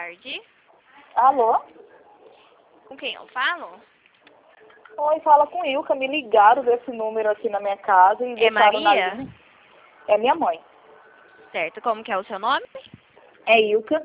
tarde. Alô? Com quem eu falo? Oi, fala com Ilka. Me ligaram desse número aqui na minha casa e deixaram Maria? na linha. É minha mãe. Certo, como que é o seu nome? É Ilka.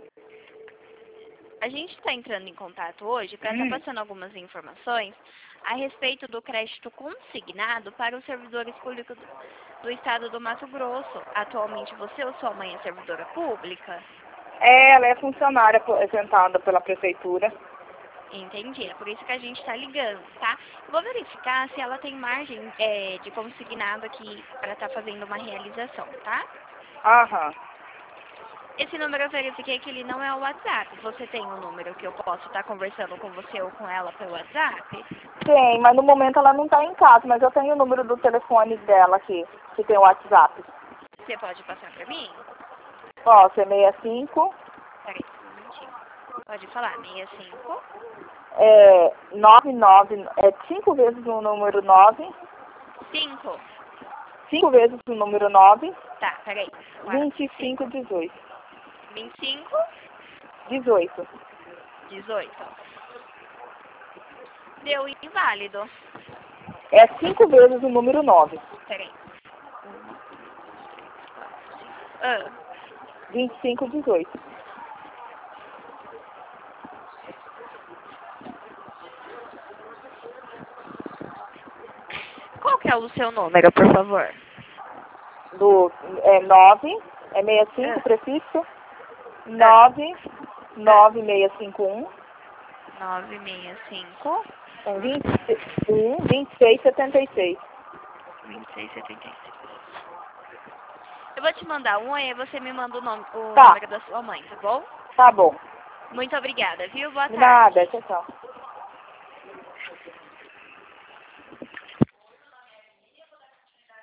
A gente está entrando em contato hoje para estar passando algumas informações a respeito do crédito consignado para os servidores públicos do estado do Mato Grosso. Atualmente você ou sua mãe é servidora pública? Ela é funcionária aposentada pela prefeitura. Entendi, é por isso que a gente está ligando, tá? Eu vou verificar se ela tem margem de consignado aqui para estar fazendo uma realização, tá? Aham. Esse número eu verifiquei que ele não é o WhatsApp. Você tem um número que eu posso estar conversando com você ou com ela pelo WhatsApp? Tem, mas no momento ela não está em casa, mas eu tenho o número do telefone dela aqui, que tem o WhatsApp. Você pode passar para mim? Posso, é 65. Peraí, um minutinho. Pode falar, 65? 99, 5 vezes o número 9. 5? 5 vezes o número 9. Tá, peraí. 25, 18. 25? 18. 18. Deu inválido. É 5 vezes o número 9. Peraí. 25, 18. Qual que é o seu número, por favor? 9, é 65 prefixo. 9, 9651. 965 26, 76. 2676. Eu vou te mandar um aí você me manda o Tá. número da sua mãe, tá bom? Tá bom. Muito obrigada, viu? Boa tarde. Nada, tchau, tchau.